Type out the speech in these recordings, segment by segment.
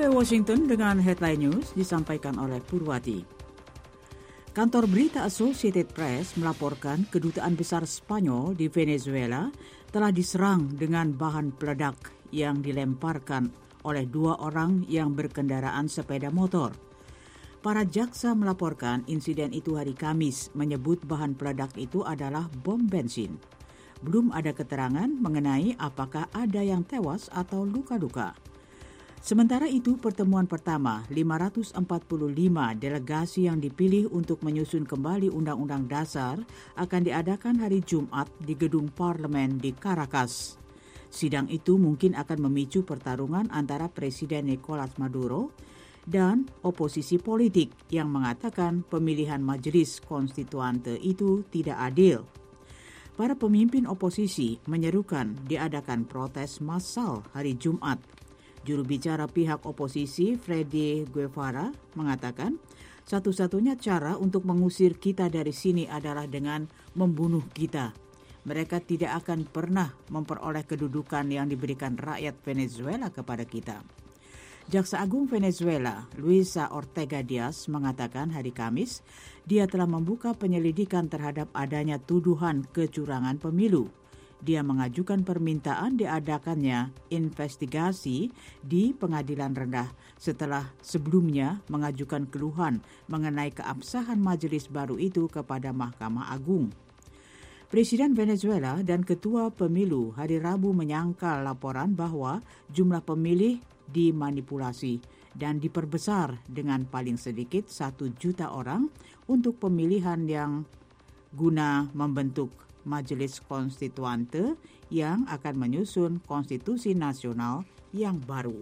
VOA Washington dengan headline news disampaikan oleh Purwati. Kantor berita Associated Press melaporkan kedutaan besar Spanyol di Venezuela telah diserang dengan bahan peledak yang dilemparkan oleh 2 orang yang berkendaraan sepeda motor. Para jaksa melaporkan insiden itu hari Kamis, menyebut bahan peledak itu adalah bom bensin. Belum ada keterangan mengenai apakah ada yang tewas atau luka-luka. Sementara itu, pertemuan pertama 545 delegasi yang dipilih untuk menyusun kembali Undang-Undang Dasar akan diadakan hari Jumat di gedung parlemen di Caracas. Sidang itu mungkin akan memicu pertarungan antara Presiden Nicolas Maduro dan oposisi politik yang mengatakan pemilihan Majelis Konstituante itu tidak adil. Para pemimpin oposisi menyerukan diadakan protes massal hari Jumat. Juru bicara pihak oposisi, Freddy Guevara, mengatakan satu-satunya cara untuk mengusir kita dari sini adalah dengan membunuh kita. Mereka tidak akan pernah memperoleh kedudukan yang diberikan rakyat Venezuela kepada kita. Jaksa Agung Venezuela, Luisa Ortega Diaz, mengatakan hari Kamis dia telah membuka penyelidikan terhadap adanya tuduhan kecurangan pemilu. Dia mengajukan permintaan diadakannya investigasi di pengadilan rendah setelah sebelumnya mengajukan keluhan mengenai keabsahan majelis baru itu kepada Mahkamah Agung. Presiden Venezuela dan Ketua Pemilu hari Rabu menyangkal laporan bahwa jumlah pemilih dimanipulasi dan diperbesar dengan paling sedikit 1 juta orang untuk pemilihan yang guna membentuk Majelis Konstituante yang akan menyusun konstitusi nasional yang baru.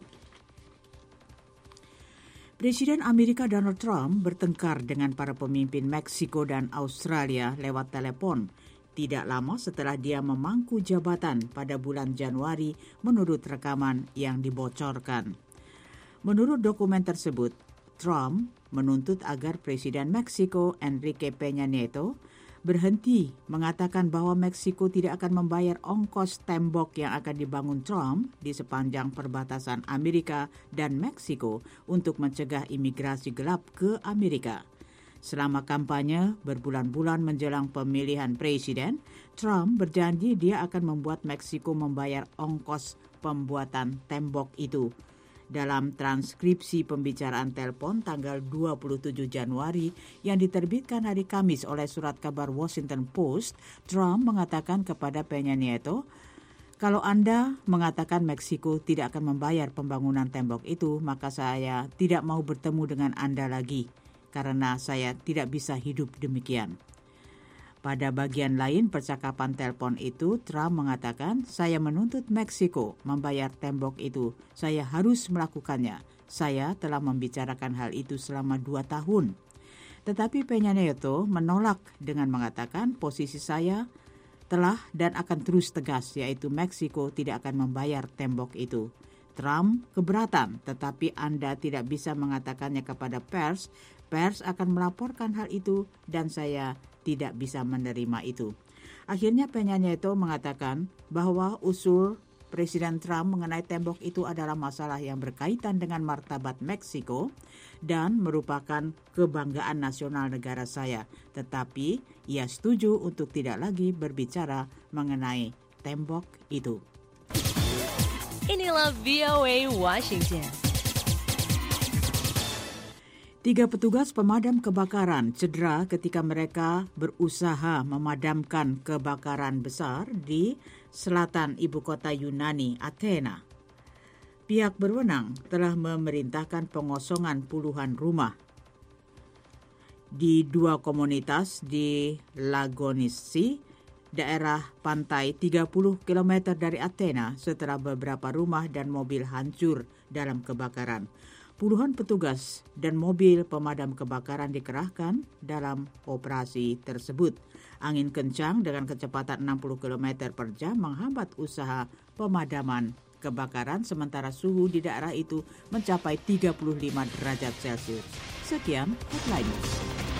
Presiden Amerika Donald Trump bertengkar dengan para pemimpin Meksiko dan Australia lewat telepon tidak lama setelah dia memangku jabatan pada bulan Januari menurut rekaman yang dibocorkan. Menurut dokumen tersebut, Trump menuntut agar Presiden Meksiko Enrique Peña Nieto berhenti mengatakan bahwa Meksiko tidak akan membayar ongkos tembok yang akan dibangun Trump di sepanjang perbatasan Amerika dan Meksiko untuk mencegah imigrasi gelap ke Amerika. Selama kampanye berbulan-bulan menjelang pemilihan presiden, Trump berjanji dia akan membuat Meksiko membayar ongkos pembuatan tembok itu. Dalam transkripsi pembicaraan telepon tanggal 27 Januari yang diterbitkan hari Kamis oleh surat kabar Washington Post, Trump mengatakan kepada Peña Nieto, "Kalau Anda mengatakan Meksiko tidak akan membayar pembangunan tembok itu, maka saya tidak mau bertemu dengan Anda lagi, karena saya tidak bisa hidup demikian." Pada bagian lain percakapan telepon itu, Trump mengatakan, "Saya menuntut Meksiko membayar tembok itu. Saya harus melakukannya. Saya telah membicarakan hal itu selama 2 tahun. Tetapi Peña Nieto menolak dengan mengatakan posisi saya telah dan akan terus tegas, yaitu Meksiko tidak akan membayar tembok itu. Trump keberatan, tetapi Anda tidak bisa mengatakannya kepada pers. Pers akan melaporkan hal itu dan saya tidak bisa menerima itu." Akhirnya Peña Nieto mengatakan bahwa usul Presiden Trump mengenai tembok itu adalah masalah yang berkaitan dengan martabat Meksiko dan merupakan kebanggaan nasional negara saya. Tetapi ia setuju untuk tidak lagi berbicara mengenai tembok itu. Inilah VOA Washington. 3 petugas pemadam kebakaran cedera ketika mereka berusaha memadamkan kebakaran besar di selatan ibu kota Yunani, Athena. Pihak berwenang telah memerintahkan pengosongan puluhan rumah di 2 komunitas di Lagonissi, daerah pantai 30 km dari Athena setelah beberapa rumah dan mobil hancur dalam kebakaran. Puluhan petugas dan mobil pemadam kebakaran dikerahkan dalam operasi tersebut. Angin kencang dengan kecepatan 60 km per jam menghambat usaha pemadaman kebakaran sementara suhu di daerah itu mencapai 35 derajat Celcius. Sekian headline news.